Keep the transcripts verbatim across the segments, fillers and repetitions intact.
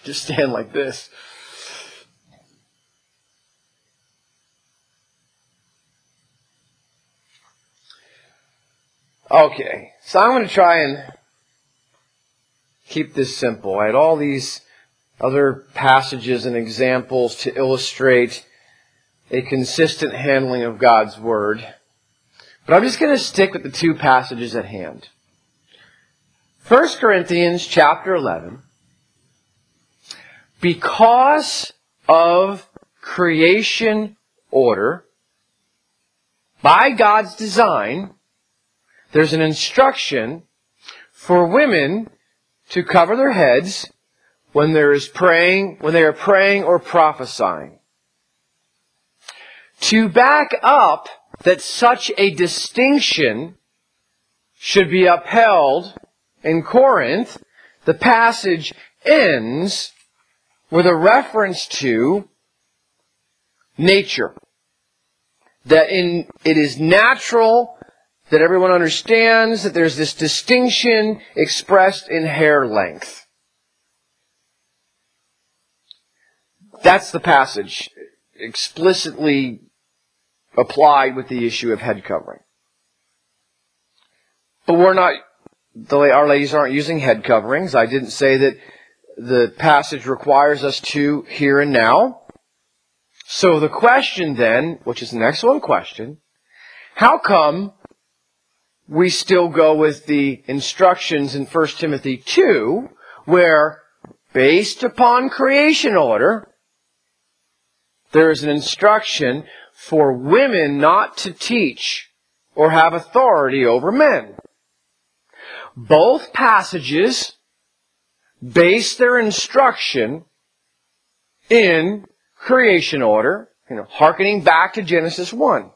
just stand like this. Okay, so I'm going to try and keep this simple. I had all these other passages and examples to illustrate a consistent handling of God's Word. But I'm just going to stick with the two passages at hand. First Corinthians chapter eleven. Because of creation order, by God's design, there's an instruction for women to cover their heads when there is praying, when they are praying or prophesying. To back up that such a distinction should be upheld in Corinth, the passage ends with a reference to nature. That in, it is natural that everyone understands that there's this distinction expressed in hair length. That's the passage explicitly applied with the issue of head covering. But we're not, the, our ladies aren't using head coverings. I didn't say that the passage requires us to here and now. So the question then, which is an excellent question, how come we still go with the instructions in First Timothy two, where, based upon creation order, there is an instruction for women not to teach or have authority over men? Both passages base their instruction in creation order, you know, hearkening back to Genesis one.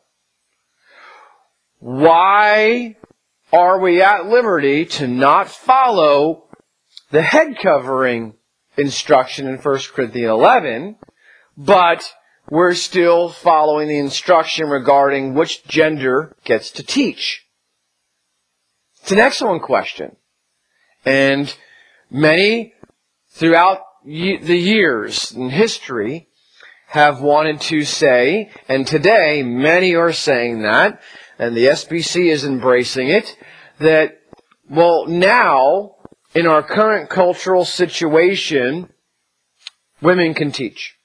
Why are we at liberty to not follow the head covering instruction in First Corinthians eleven, but we're still following the instruction regarding which gender gets to teach? It's an excellent question. And many throughout the years in history have wanted to say, and today many are saying that, and the S B C is embracing it, that, well, now, in our current cultural situation, women can teach.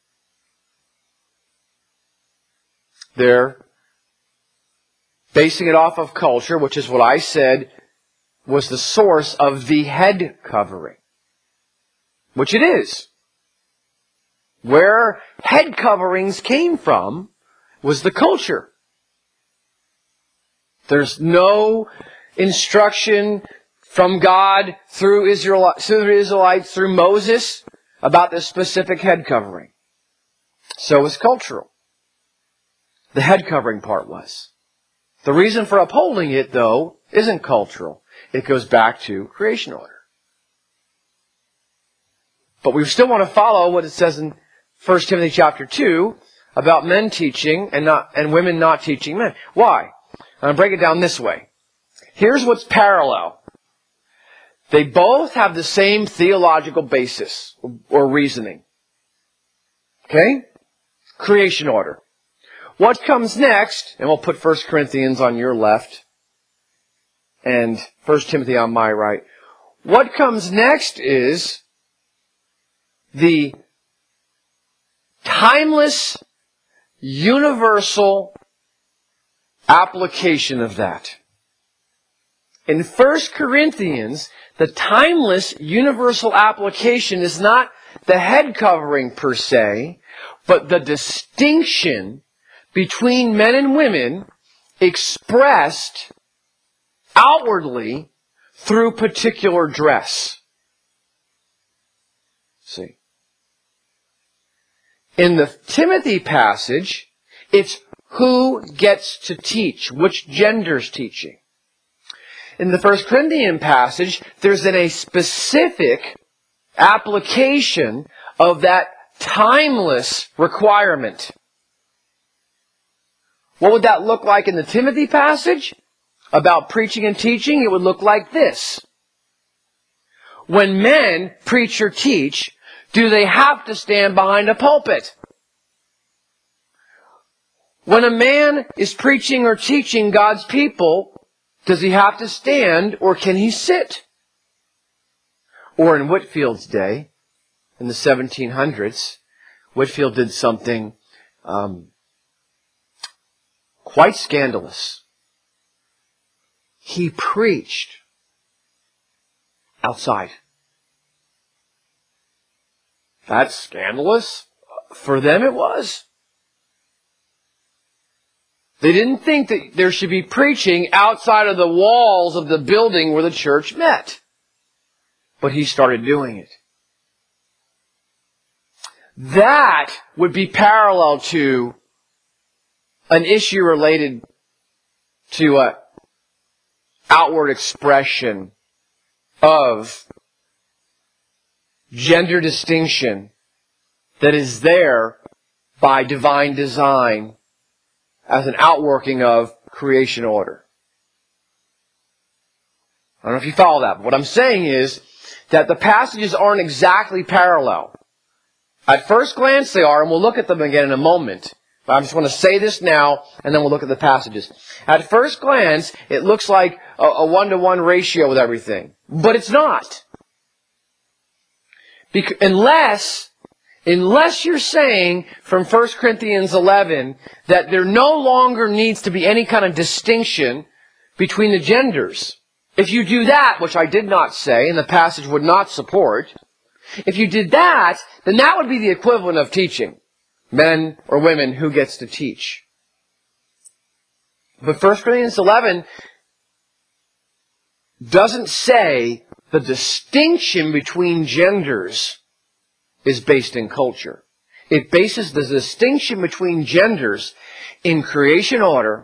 They're basing it off of culture, which is what I said was the source of the head covering. Which it is. Where head coverings came from was the culture. There's no instruction from God through Israel, through the Israelites, through Moses, about this specific head covering. So it's cultural. The head covering part was. The reason for upholding it, though, isn't cultural. It goes back to creation order. But we still want to follow what it says in First Timothy chapter two about men teaching and not and women not teaching men. Why? I'm going to break it down this way. Here's what's parallel. They both have the same theological basis or reasoning. Okay? Creation order. What comes next, and we'll put First Corinthians on your left and First Timothy on my right. What comes next is the timeless, universal application of that. In First Corinthians, the timeless, universal application is not the head covering per se, but the distinction between men and women expressed outwardly through particular dress. See? In the Timothy passage, it's who gets to teach, which gender's teaching. In the First Corinthians passage, there's then a specific application of that timeless requirement. What would that look like in the Timothy passage? About preaching and teaching, it would look like this. When men preach or teach, do they have to stand behind a pulpit? When a man is preaching or teaching God's people, does he have to stand or can he sit? Or in Whitfield's day, in the seventeen hundreds, Whitfield did something um, quite scandalous. He preached outside. That's scandalous. For them it was. They didn't think that there should be preaching outside of the walls of the building where the church met. But he started doing it. That would be parallel to an issue related to an outward expression of gender distinction that is there by divine design as an outworking of creation order. I don't know if you follow that, but what I'm saying is that the passages aren't exactly parallel. At first glance they are, and we'll look at them again in a moment. But I just want to say this now, and then we'll look at the passages. At first glance, it looks like a, a one-to-one ratio with everything. But it's not. Because, unless, unless you're saying from First Corinthians eleven that there no longer needs to be any kind of distinction between the genders. If you do that, which I did not say, and the passage would not support, if you did that, then that would be the equivalent of teaching. Men or women, who gets to teach? But First Corinthians eleven doesn't say the distinction between genders is based in culture. It bases the distinction between genders in creation order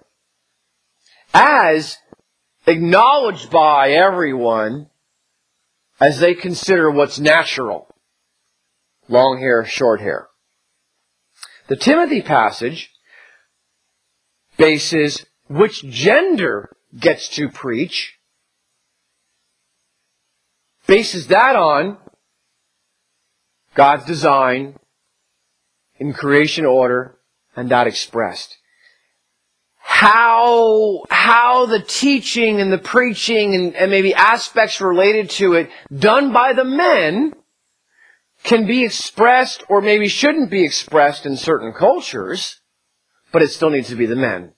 as acknowledged by everyone as they consider what's natural. Long hair, short hair. The Timothy passage bases which gender gets to preach, bases that on God's design in creation order and that expressed. How, how the teaching and the preaching and, and maybe aspects related to it done by the men can be expressed or maybe shouldn't be expressed in certain cultures, but it still needs to be the men.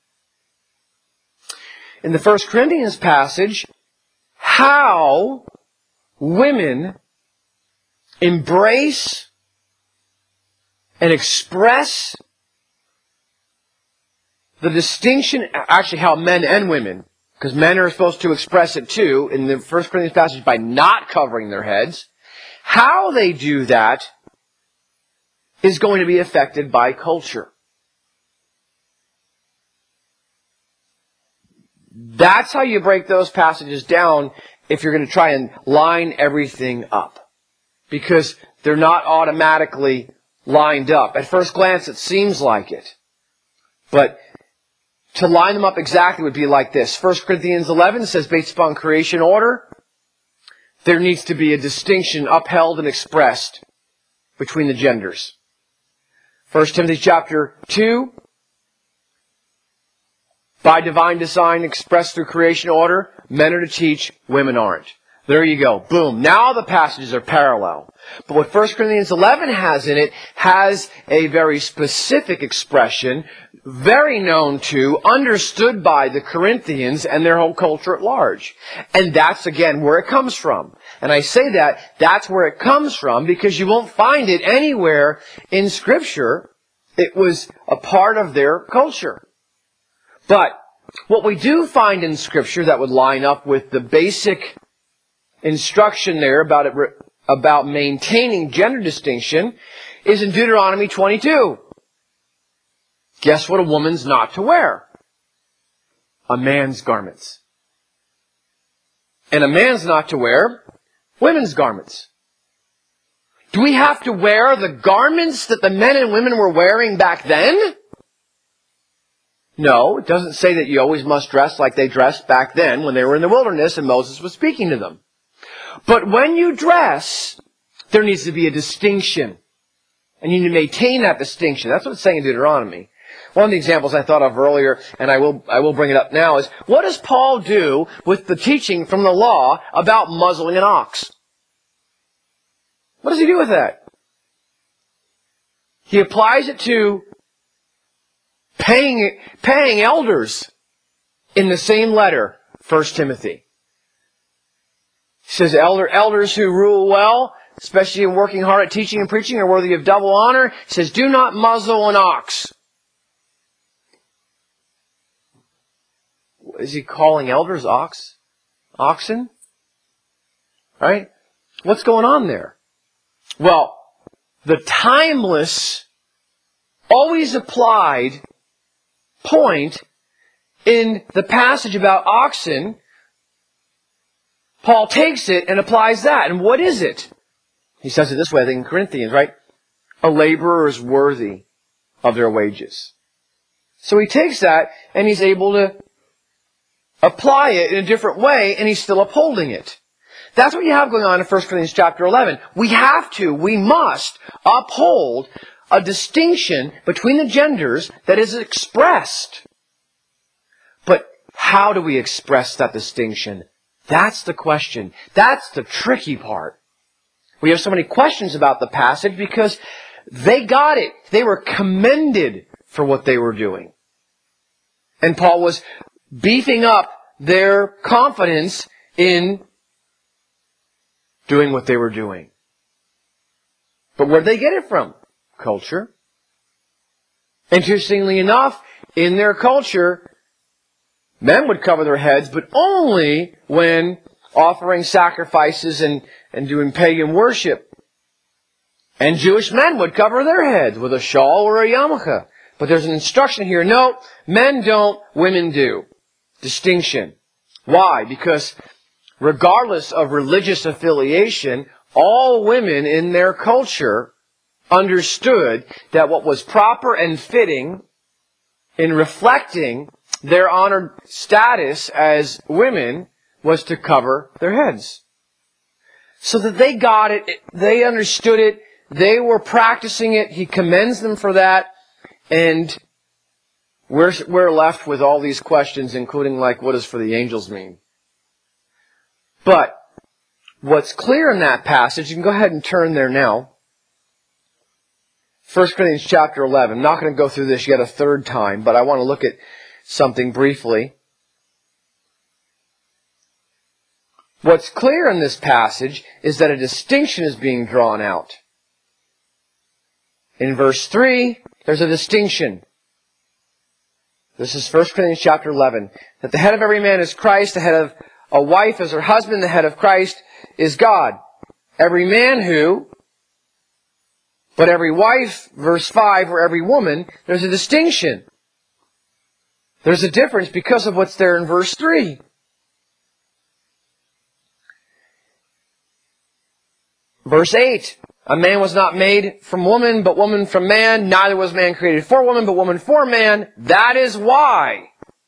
In the First Corinthians passage, how women embrace and express the distinction, actually how men and women, because men are supposed to express it too, in the First Corinthians passage by not covering their heads, how they do that is going to be affected by culture. That's how you break those passages down if you're going to try and line everything up. Because they're not automatically lined up. At first glance it seems like it. But to line them up exactly would be like this. First Corinthians eleven says based upon creation order, there needs to be a distinction upheld and expressed between the genders. First Timothy chapter two, by divine design expressed through creation order, men are to teach, women aren't. There you go. Boom. Now the passages are parallel. But what First Corinthians eleven has in it has a very specific expression, very known to, understood by the Corinthians and their whole culture at large. And that's, again, where it comes from. And I say that, that's where it comes from because you won't find it anywhere in Scripture. It was a part of their culture. But what we do find in Scripture that would line up with the basic instruction there about it, about maintaining gender distinction is in Deuteronomy twenty-two. Guess what a woman's not to wear? A man's garments. And a man's not to wear women's garments. Do we have to wear the garments that the men and women were wearing back then? No, it doesn't say that you always must dress like they dressed back then when they were in the wilderness and Moses was speaking to them. But when you dress There needs to be a distinction. And you need to maintain that distinction. That's what it's saying in Deuteronomy. One of the examples I thought of earlier, and I will, I will bring it up now, is what does Paul do with the teaching from the law about muzzling an ox? What does he do with that? He applies it to paying, paying elders in the same letter, First Timothy. He says, Elder, elders who rule well, especially in working hard at teaching and preaching, are worthy of double honor. He says, do not muzzle an ox. Is he calling elders ox? Oxen? Right? What's going on there? Well, the timeless, always applied point in the passage about oxen, Paul takes it and applies that. And what is it? He says it this way, I think in Corinthians, right? A laborer is worthy of their wages. So he takes that and he's able to apply it in a different way, and he's still upholding it. That's what you have going on in First Corinthians chapter eleven. We have to, we must uphold a distinction between the genders that is expressed. But how do we express that distinction? That's the question. That's the tricky part. We have so many questions about the passage because they got it. They were commended for what they were doing. And Paul was beefing up their confidence in doing what they were doing. But where did they get it from? Culture. Interestingly enough, in their culture, men would cover their heads, but only when offering sacrifices and, and doing pagan worship. And Jewish men would cover their heads with a shawl or a yarmulke. But there's an instruction here. No, men don't, women do. Distinction. Why? Because regardless of religious affiliation, all women in their culture understood that what was proper and fitting in reflecting their honored status as women was to cover their heads. So that they got it, they understood it, they were practicing it, he commends them for that, and we're, we're left with all these questions, including like, what does for the angels mean? But what's clear in that passage, you can go ahead and turn there now. First Corinthians chapter eleven. I'm not going to go through this yet a third time, but I want to look at something briefly. What's clear in this passage is that a distinction is being drawn out. In verse three, there's a distinction. This is First Corinthians chapter eleven. That the head of every man is Christ, the head of a wife is her husband, the head of Christ is God. Every man who, but every wife, verse five, or every woman, there's a distinction. There's a difference because of what's there in verse three. Verse eight, a man was not made from woman, but woman from man. Neither was man created for woman, but woman for man. That is why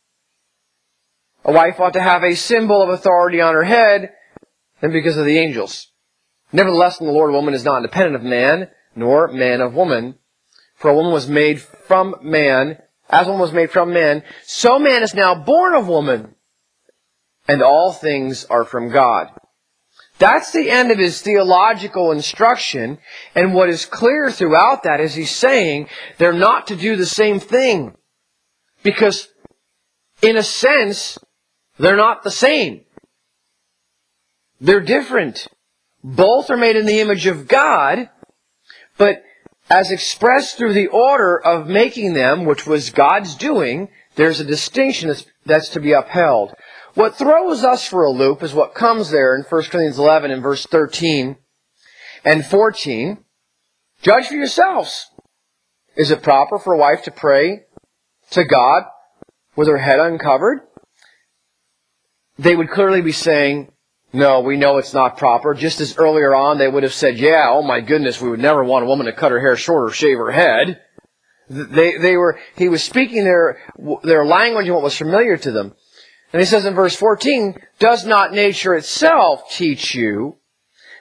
a wife ought to have a symbol of authority on her head, and because of the angels. Nevertheless, in the Lord, a woman is not independent of man, nor man of woman. For a woman was made from man, as one was made from man, so man is now born of woman, and all things are from God. That's the end of his theological instruction, and what is clear throughout that is he's saying they're not to do the same thing. Because, in a sense, they're not the same. They're different. Both are made in the image of God, but as expressed through the order of making them, which was God's doing, there's a distinction that's, that's to be upheld. What throws us for a loop is what comes there in First Corinthians eleven in verse thirteen and fourteen. Judge for yourselves. Is it proper for a wife to pray to God with her head uncovered? They would clearly be saying, no, we know it's not proper. Just as earlier on they would have said, yeah, oh my goodness, we would never want a woman to cut her hair short or shave her head. They, they were, he was speaking their, their language and what was familiar to them. And he says in verse fourteen, does not nature itself teach you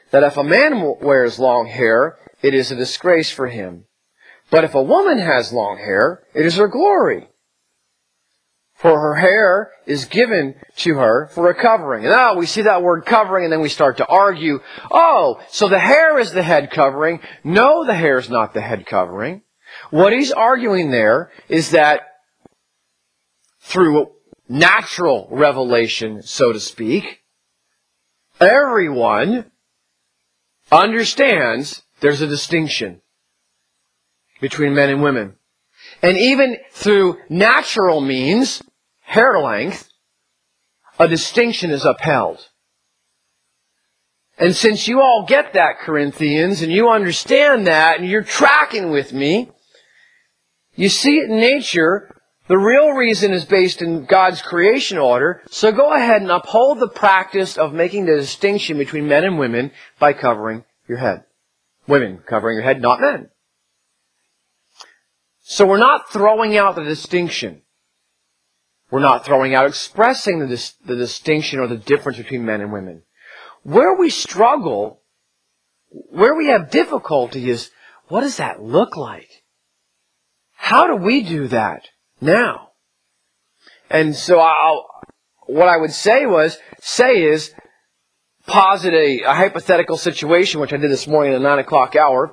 that if a man wears long hair, it is a disgrace for him. But if a woman has long hair, it is her glory. For her hair is given to her for a covering. And now we see that word covering and then we start to argue, oh, so the hair is the head covering. No, the hair is not the head covering. What he's arguing there is that through natural revelation, so to speak, everyone understands there's a distinction between men and women. And even through natural means, hair length, a distinction is upheld. And since you all get that, Corinthians, and you understand that, and you're tracking with me, you see it in nature. The real reason is based in God's creation order. So go ahead and uphold the practice of making the distinction between men and women by covering your head. Women covering your head, not men. So we're not throwing out the distinction. We're not throwing out expressing the, dis- the distinction or the difference between men and women. Where we struggle, where we have difficulty is, what does that look like? How do we do that now? And so I'll, what I would say was, say is, posit a, a hypothetical situation, which I did this morning at the nine o'clock hour.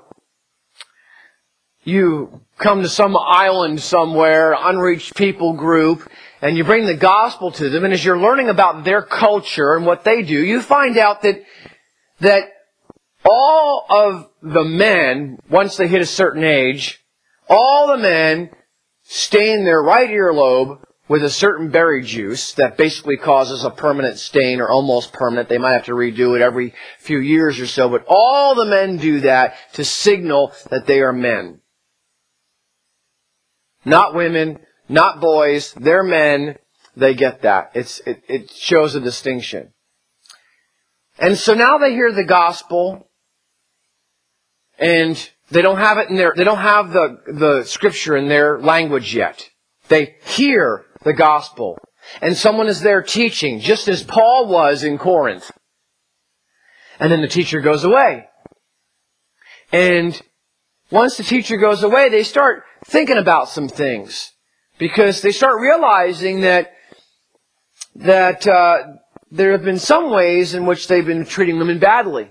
You come to some island somewhere, unreached people group, and you bring the gospel to them, and as you're learning about their culture and what they do, you find out that, that all of the men, once they hit a certain age, all the men stain their right earlobe with a certain berry juice that basically causes a permanent stain or almost permanent. They might have to redo it every few years or so, but all the men do that to signal that they are men. Not women, not boys, they're men. They get that. It's, it, it shows a distinction. And so now they hear the gospel, and they don't have it in their, they don't have the, the scripture in their language yet. They hear the gospel. And someone is there teaching, just as Paul was in Corinth. And then the teacher goes away. And once the teacher goes away, they start thinking about some things. Because they start realizing that, that, uh, there have been some ways in which they've been treating women badly.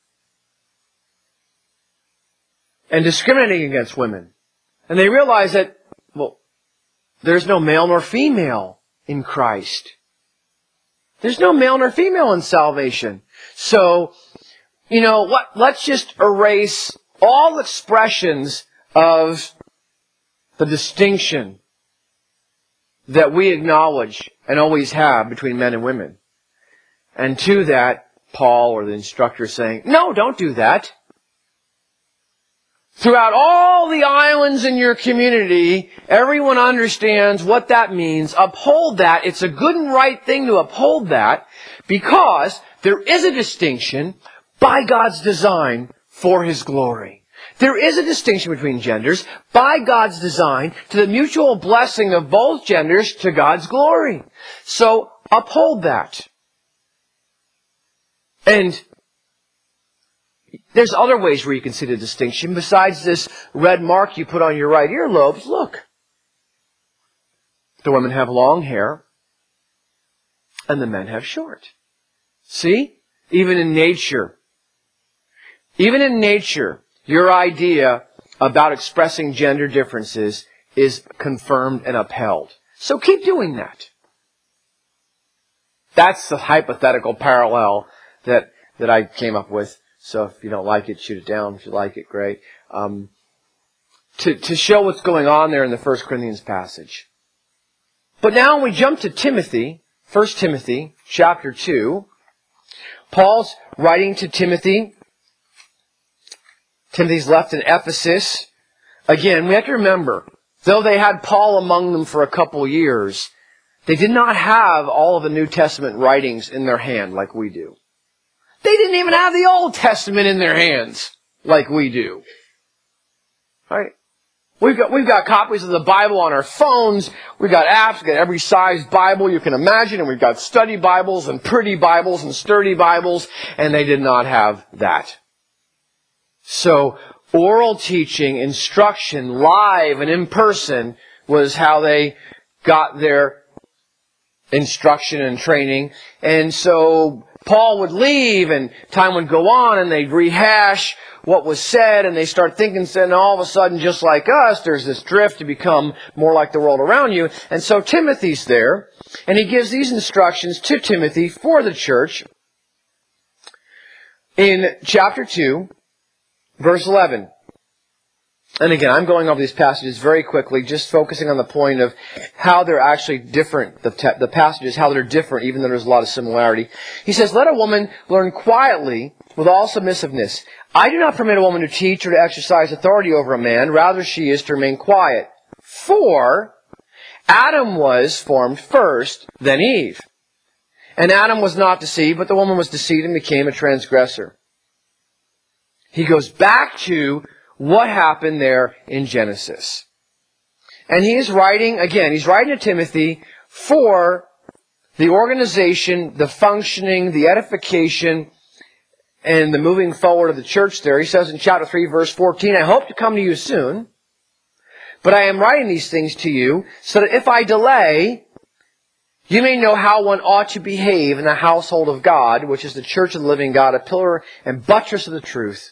And discriminating against women. And they realize that, well, there's no male nor female in Christ. There's no male nor female in salvation. So, you know, what, let's just erase all expressions of the distinction that we acknowledge and always have between men and women. And to that, Paul or the instructor is saying, no, don't do that. Throughout all the islands in your community, everyone understands what that means. Uphold that. It's a good and right thing to uphold that because there is a distinction by God's design for His glory. There is a distinction between genders by God's design to the mutual blessing of both genders to God's glory. So uphold that. And there's other ways where you can see the distinction. Besides this red mark you put on your right earlobes, look. The women have long hair, and the men have short. See? Even in nature. Even in nature, your idea about expressing gender differences is confirmed and upheld. So keep doing that. That's the hypothetical parallel that, that I came up with. So if you don't like it, shoot it down. If you like it, great. Um, to, to show what's going on there in the First Corinthians passage. But now when we jump to Timothy, First Timothy chapter two, Paul's writing to Timothy. Timothy's left in Ephesus. Again, we have to remember, though they had Paul among them for a couple years, they did not have all of the New Testament writings in their hand like we do. They didn't even have the Old Testament in their hands like we do. Right? We've got, we've got copies of the Bible on our phones. We've got apps. We've got every size Bible you can imagine. And we've got study Bibles and pretty Bibles and sturdy Bibles. And they did not have that. So, oral teaching, instruction, live and in person was how they got their instruction and training. And so, Paul would leave and time would go on and they'd rehash what was said and they start thinking, and all of a sudden, just like us, there's this drift to become more like the world around you. And so Timothy's there and he gives these instructions to Timothy for the church in chapter two, verse eleven. And again, I'm going over these passages very quickly, just focusing on the point of how they're actually different, the, te- the passages, how they're different, even though there's a lot of similarity. He says, let a woman learn quietly with all submissiveness. I do not permit a woman to teach or to exercise authority over a man. Rather, she is to remain quiet. For Adam was formed first, then Eve. And Adam was not deceived, but the woman was deceived and became a transgressor. He goes back to what happened there in Genesis. And he is writing, again, he's writing to Timothy for the organization, the functioning, the edification, and the moving forward of the church there. He says in chapter three, verse fourteen, I hope to come to you soon, but I am writing these things to you so that if I delay, you may know how one ought to behave in the household of God, which is the church of the living God, a pillar and buttress of the truth.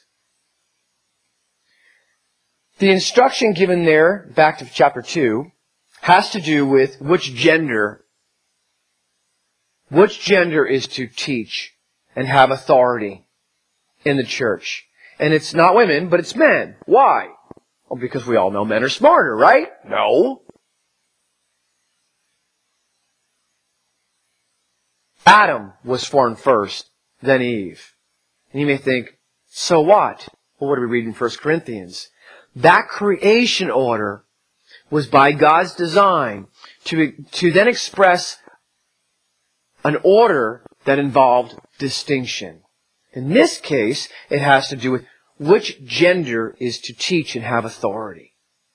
The instruction given there, back to chapter two, has to do with which gender, which gender is to teach and have authority in the church. And it's not women, but it's men. Why? Well, because we all know men are smarter, right? No. Adam was formed first, then Eve. And you may think, so what? Well, what do we read in First Corinthians? That creation order was by God's design to, to then express an order that involved distinction. In this case, it has to do with which gender is to teach and have authority.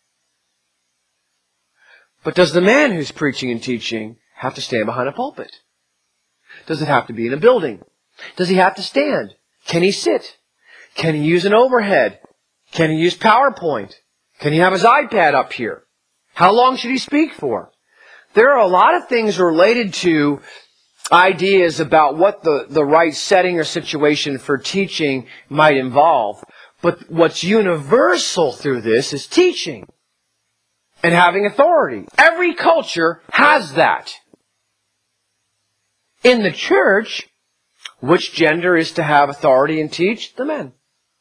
But does the man who's preaching and teaching have to stand behind a pulpit? Does it have to be in a building? Does he have to stand? Can he sit? Can he use an overhead? Can he use PowerPoint? Can he have his iPad up here? How long should he speak for? There are a lot of things related to ideas about what the, the right setting or situation for teaching might involve. But what's universal through this is teaching and having authority. Every culture has that. In the church, which gender is to have authority and teach? The men.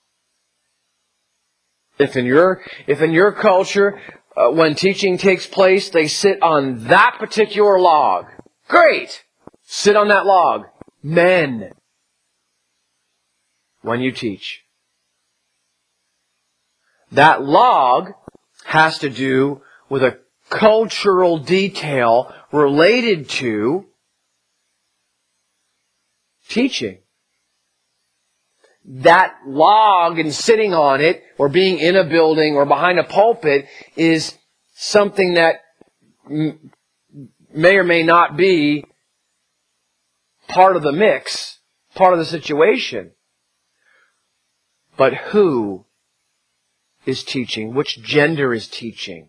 If in your, if in your culture, uh, when teaching takes place, they sit on that particular log. Great! Sit on that log. Men. When you teach. That log has to do with a cultural detail related to teaching. That log and sitting on it, or being in a building or behind a pulpit, is something that m- may or may not be part of the mix, part of the situation. But who is teaching? Which gender is teaching?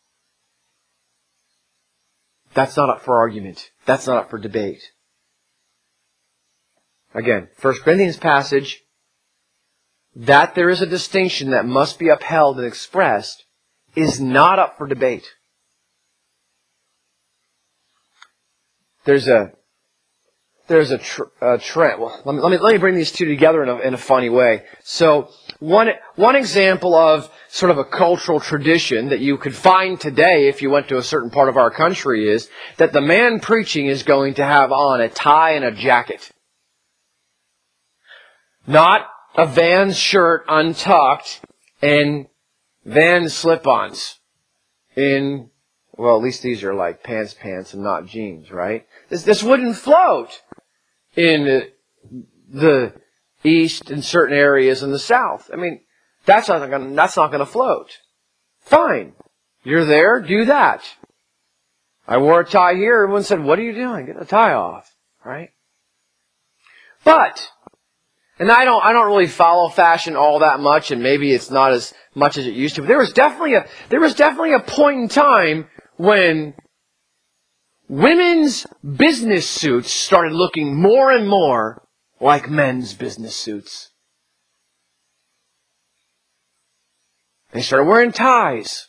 That's not up for argument. That's not up for debate. Again, First Corinthians passage, that there is a distinction that must be upheld and expressed is not up for debate. There's a there's a, tr- a trend. Well, let me, let me let me bring these two together in a, in a funny way. So one one example of sort of a cultural tradition that you could find today if you went to a certain part of our country is that the man preaching is going to have on a tie and a jacket, not a Vans shirt untucked and Vans slip-ons in, well, at least these are like pants pants and not jeans, right? This, this wouldn't float in the East and certain areas in the South. I mean, that's not going that's not going to float. Fine. You're there, do that. I wore a tie here, everyone said, what are you doing? Get the tie off. Right? But, and I don't, I don't really follow fashion all that much, and maybe it's not as much as it used to, but there was definitely a, there was definitely a point in time when women's business suits started looking more and more like men's business suits. They started wearing ties.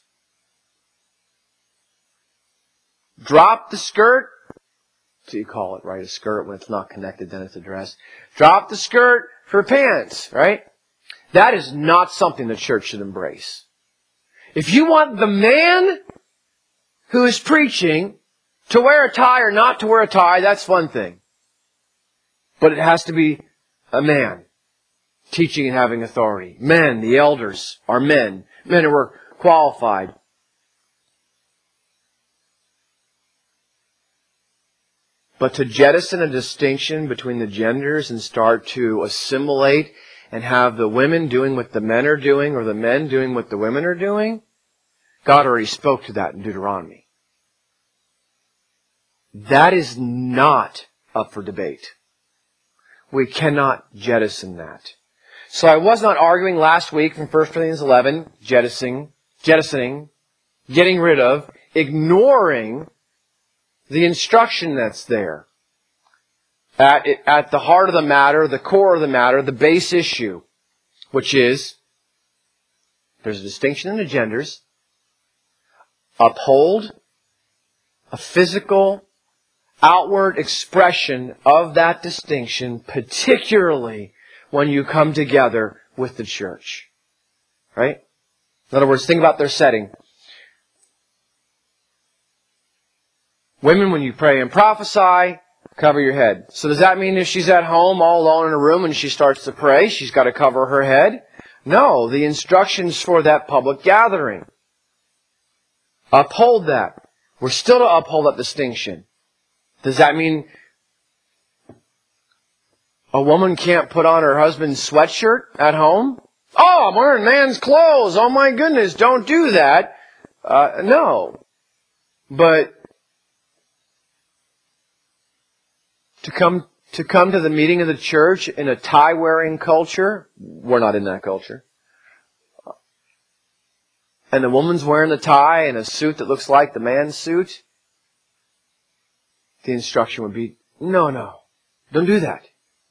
Drop the skirt. So you call it, right? A skirt when it's not connected, then it's a dress. Drop the skirt for pants, right? That is not something the church should embrace. If you want the man who is preaching to wear a tie or not to wear a tie, that's one thing. But it has to be a man teaching and having authority. Men, the elders, are men. Men who are qualified. But to jettison a distinction between the genders and start to assimilate and have the women doing what the men are doing or the men doing what the women are doing, God already spoke to that in Deuteronomy. That is not up for debate. We cannot jettison that. So I was not arguing last week from First Corinthians eleven, jettisoning, jettisoning, getting rid of, ignoring the instruction that's there. At, at the heart of the matter, the core of the matter, the base issue, which is, there's a distinction in the genders. Uphold a physical, outward expression of that distinction, particularly when you come together with the church. Right? In other words, think about their setting. Women, when you pray and prophesy, cover your head. So does that mean if she's at home all alone in a room and she starts to pray, she's got to cover her head? No, the instructions for that public gathering. Uphold that. We're still to uphold that distinction. Does that mean a woman can't put on her husband's sweatshirt at home? Oh, I'm wearing man's clothes. Oh my goodness, don't do that. Uh, no. But to come to come to the meeting of the church in a tie-wearing culture, we're not in that culture. And the woman's wearing the tie and a suit that looks like the man's suit, the instruction would be, no, no, don't do that.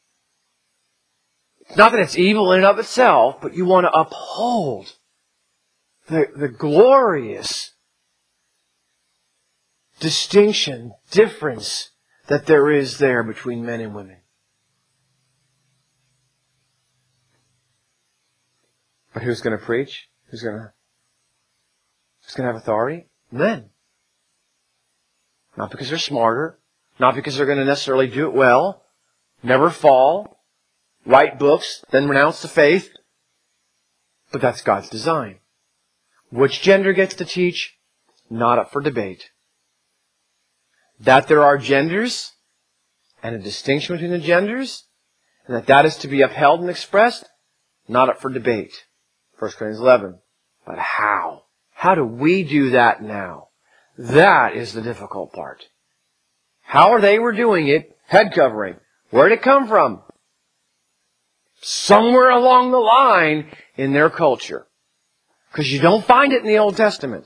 It's not that it's evil in and of itself, but you want to uphold the, the glorious distinction, difference that there is there between men and women. But who's going to preach? Who's going to, who's going to have authority? Men. Not because they're smarter, not because they're going to necessarily do it well, never fall, write books, then renounce the faith. But that's God's design. Which gender gets to teach? Not up for debate. That there are genders and a distinction between the genders, and that that is to be upheld and expressed, not up for debate. First Corinthians eleven. But how? How do we do that now? That is the difficult part. How are they were doing it? Head covering. Where did it come from? Somewhere along the line in their culture. Because you don't find it in the Old Testament.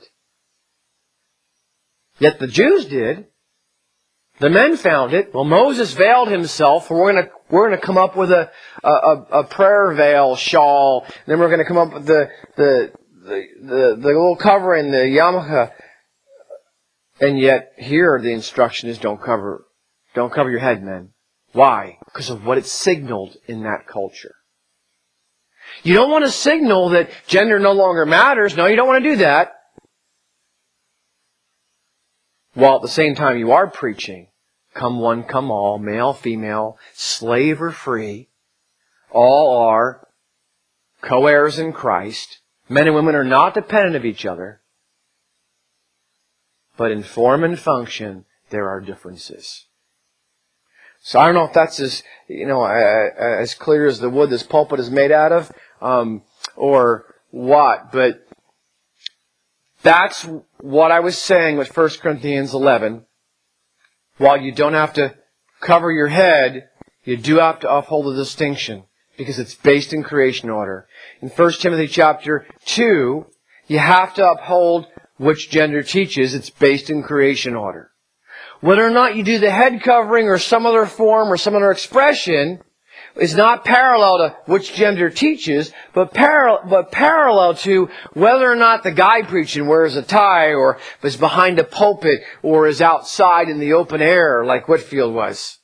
Yet the Jews did. The men found it. Well, Moses veiled himself. We're going to we're going to come up with a a, a prayer veil shawl. Then we're going to come up with the the the the, the little covering, the yarmulke. And yet here the instruction is don't cover don't cover your head, men. Why? Because of what it signaled in that culture. You don't want to signal that gender no longer matters. No, you don't want to do that. While at the same time you are preaching, come one, come all, male, female, slave or free, all are co-heirs in Christ. Men and women are not dependent of each other. But in form and function, there are differences. So I don't know if that's as, you know, as clear as the wood this pulpit is made out of, um, or what, but That's what I was saying with First Corinthians eleven. While you don't have to cover your head, you do have to uphold the distinction, because it's based in creation order. In First Timothy chapter two, you have to uphold which gender teaches. It's based in creation order. Whether or not you do the head covering or some other form or some other expression is not parallel to which gender teaches, but, par- but parallel to whether or not the guy preaching wears a tie or is behind a pulpit or is outside in the open air like Whitefield was.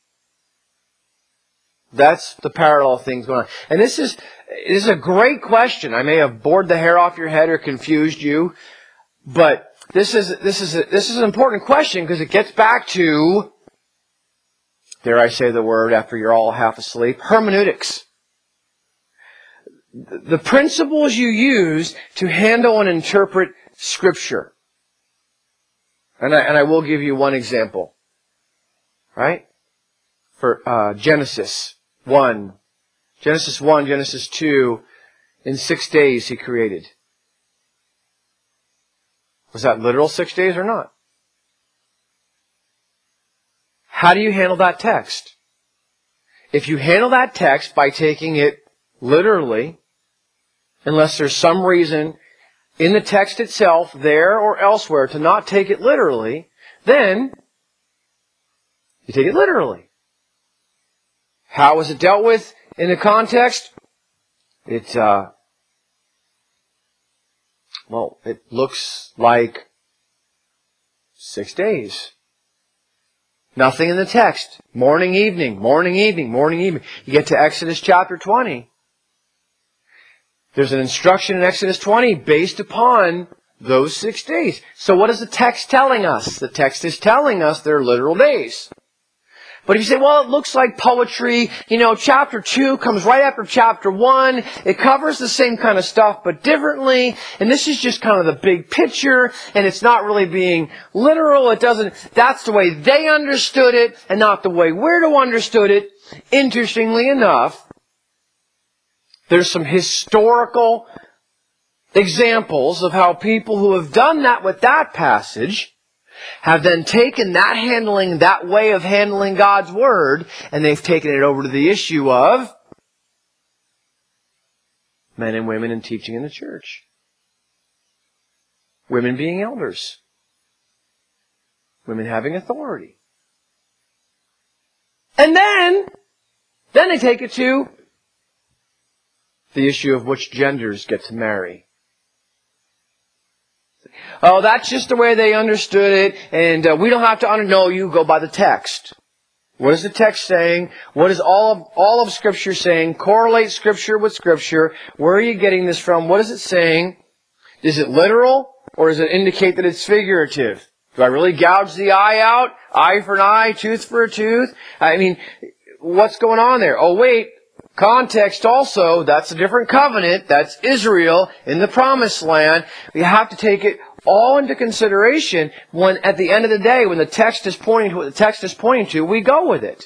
That's the parallel things going on. And this is, this is a great question. I may have bored the hair off your head or confused you, but this is, this is, a, this is an important question because it gets back to, dare I say the word after you're all half asleep, hermeneutics. The principles you use to handle and interpret Scripture. And I, and I will give you one example. Right? For uh, Genesis one. Genesis one, Genesis two, in six days He created. Was that literal six days or not? How do you handle that text? If you handle that text by taking it literally, unless there's some reason in the text itself, there or elsewhere, to not take it literally, then you take it literally. How was it dealt with in the context? It, uh, well, it looks like six days. Nothing in the text. Morning, evening, morning, evening, morning, evening. You get to Exodus chapter twenty. There's an instruction in Exodus twenty based upon those six days. So what is the text telling us? The text is telling us they're literal days. But if you say, well, it looks like poetry, you know, chapter two comes right after chapter one. It covers the same kind of stuff, but differently. And this is just kind of the big picture, and it's not really being literal. It doesn't, that's the way they understood it, and not the way we're to understood it. Interestingly enough, there's some historical examples of how people who have done that with that passage have then taken that handling, that way of handling God's Word, and they've taken it over to the issue of men and women and teaching in the church. Women being elders. Women having authority. And then, then they take it to the issue of which genders get to marry. Oh, that's just the way they understood it, and uh, we don't have to under- know you go by the text. What is the text saying? What is all of, all of Scripture saying? Correlate Scripture with Scripture. Where are you getting this from? What is it saying? Is it literal, or does it indicate that it's figurative? Do I really gouge the eye out? Eye for an eye, tooth for a tooth? I mean, what's going on there? Oh, wait. Context also, that's a different covenant. That's Israel in the promised land. We have to take it all into consideration when, at the end of the day, when the text is pointing to what the text is pointing to, we go with it.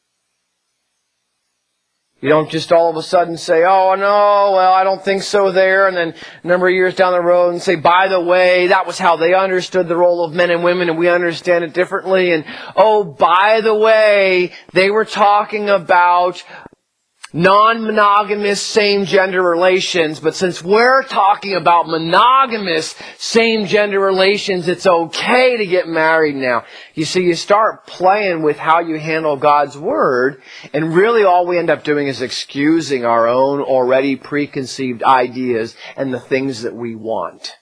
You don't just all of a sudden say, oh, no, well, I don't think so there, and then a number of years down the road and say, by the way, that was how they understood the role of men and women, and we understand it differently, and oh, by the way, they were talking about non-monogamous same-gender relations, but since we're talking about monogamous same-gender relations, it's okay to get married now. You see, you start playing with how you handle God's Word, and really all we end up doing is excusing our own already preconceived ideas and the things that we want.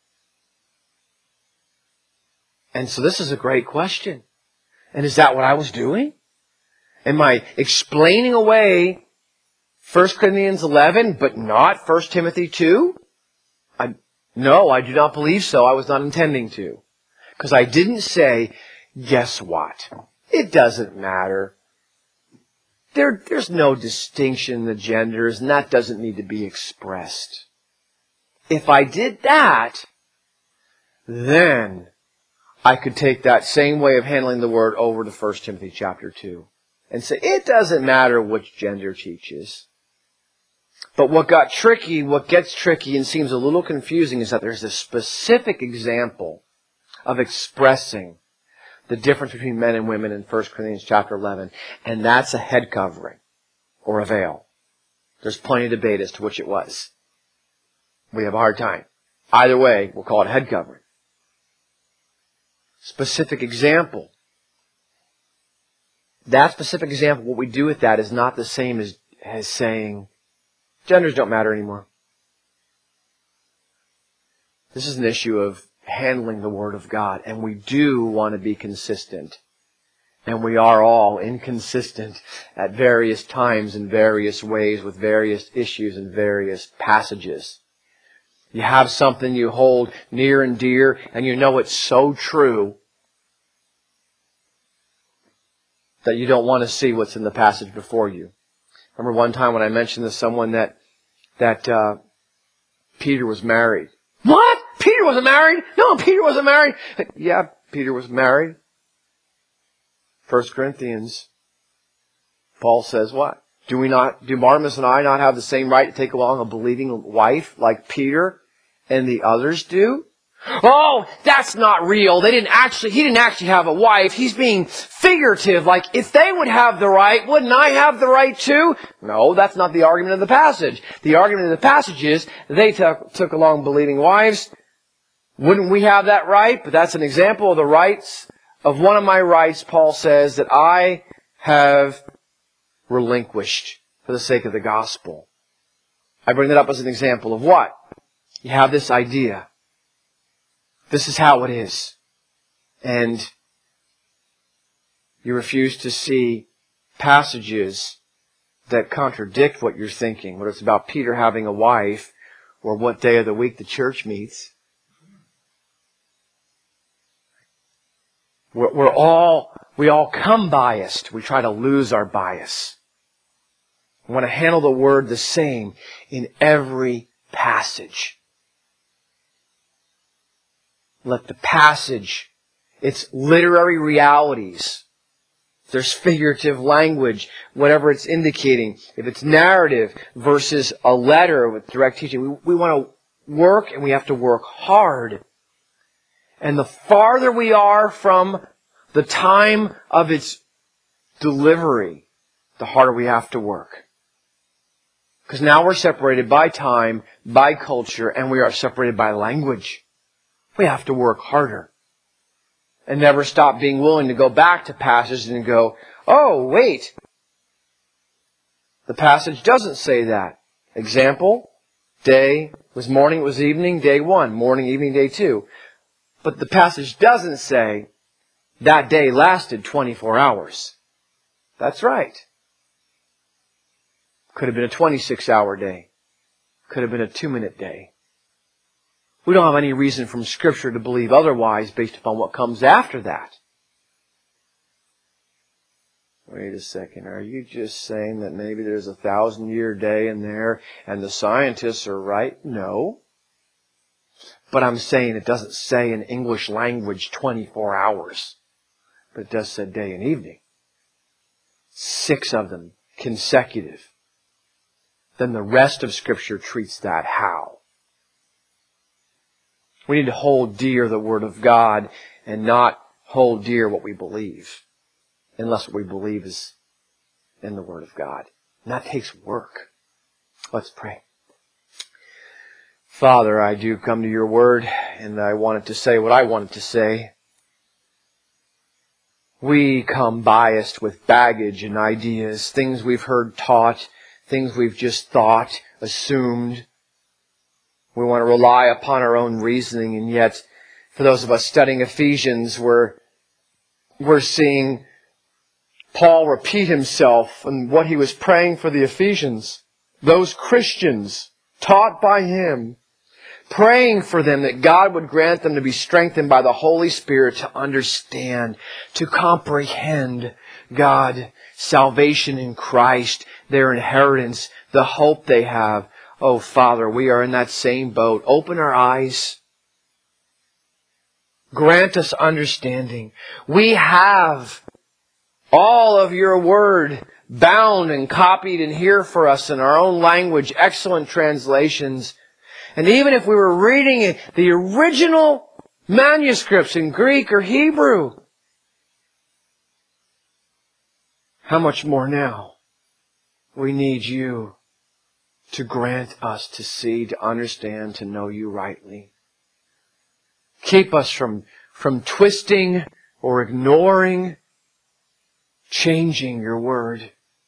And so this is a great question. And is that what I was doing? Am I explaining away First Corinthians eleven, but not First Timothy two? I, no, I do not believe so. I was not intending to. Because I didn't say, guess what? It doesn't matter. There, there's no distinction in the genders, and that doesn't need to be expressed. If I did that, then I could take that same way of handling the Word over to First Timothy chapter two and say, it doesn't matter which gender teaches. But what got tricky, what gets tricky and seems a little confusing is that there's a specific example of expressing the difference between men and women in First Corinthians chapter eleven, and that's a head covering or a veil. There's plenty of debate as to which it was. We have a hard time. Either way, we'll call it head covering. Specific example. That specific example, what we do with that is not the same as, as saying, genders don't matter anymore. This is an issue of handling the Word of God, and we do want to be consistent. And we are all inconsistent at various times in various ways with various issues and various passages. You have something you hold near and dear, and you know it's so true that you don't want to see what's in the passage before you. Remember one time when I mentioned to someone that that uh, Peter was married. What? Peter wasn't married? No, Peter wasn't married. Yeah, Peter was married. First Corinthians, Paul says what? Do we not, do Barnabas and I not have the same right to take along a believing wife like Peter and the others do? Oh, that's not real. They didn't actually, he didn't actually have a wife. He's being figurative. Like, if they would have the right, wouldn't I have the right too? No, that's not the argument of the passage. The argument of the passage is they took, took along believing wives. Wouldn't we have that right? But that's an example of the rights of one of my rights, Paul says, that I have relinquished for the sake of the gospel. I bring that up as an example of what? You have this idea. This is how it is. And you refuse to see passages that contradict what you're thinking, whether it's about Peter having a wife or what day of the week the church meets. We're, we're all, we all come biased. We try to lose our bias. We want to handle the Word the same in every passage. Let the passage, its literary realities, if there's figurative language, whatever it's indicating, if it's narrative versus a letter with direct teaching, we, we want to work and we have to work hard. And the farther we are from the time of its delivery, the harder we have to work. Because now we're separated by time, by culture, and we are separated by language. We have to work harder. And never stop being willing to go back to passages and go, oh, wait. The passage doesn't say that. Example, day was morning, it was evening, day one. Morning, evening, day two. But the passage doesn't say that day lasted twenty-four hours. That's right. Could have been a twenty-six hour day. Could have been a two-minute day. We don't have any reason from Scripture to believe otherwise based upon what comes after that. Wait a second. Are you just saying that maybe there's a thousand year day in there and the scientists are right? No. But I'm saying it doesn't say in English language twenty-four hours. But it does say day and evening. Six of them consecutive. Then the rest of Scripture treats that how? We need to hold dear the Word of God and not hold dear what we believe. Unless what we believe is in the Word of God. And that takes work. Let's pray. Father, I do come to your Word and I wanted to say what I wanted to say. We come biased with baggage and ideas, things we've heard taught, things we've just thought, assumed. We want to rely upon our own reasoning, and yet, for those of us studying Ephesians, we're, we're seeing Paul repeat himself and what he was praying for the Ephesians. Those Christians, taught by him, praying for them that God would grant them to be strengthened by the Holy Spirit to understand, to comprehend God, salvation in Christ, their inheritance, the hope they have. Oh, Father, we are in that same boat. Open our eyes. Grant us understanding. We have all of your Word bound and copied in here for us in our own language, excellent translations. And even if we were reading the original manuscripts in Greek or Hebrew, how much more now we need you to grant us to see, to understand, to know you rightly. Keep us from, from twisting or ignoring, changing your word.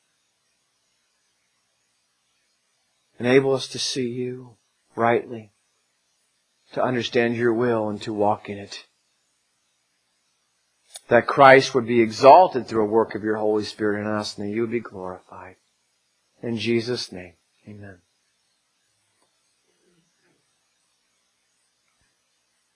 Enable us to see you rightly, to understand your will and to walk in it. That Christ would be exalted through a work of your Holy Spirit in us and that you would be glorified. In Jesus' name, amen.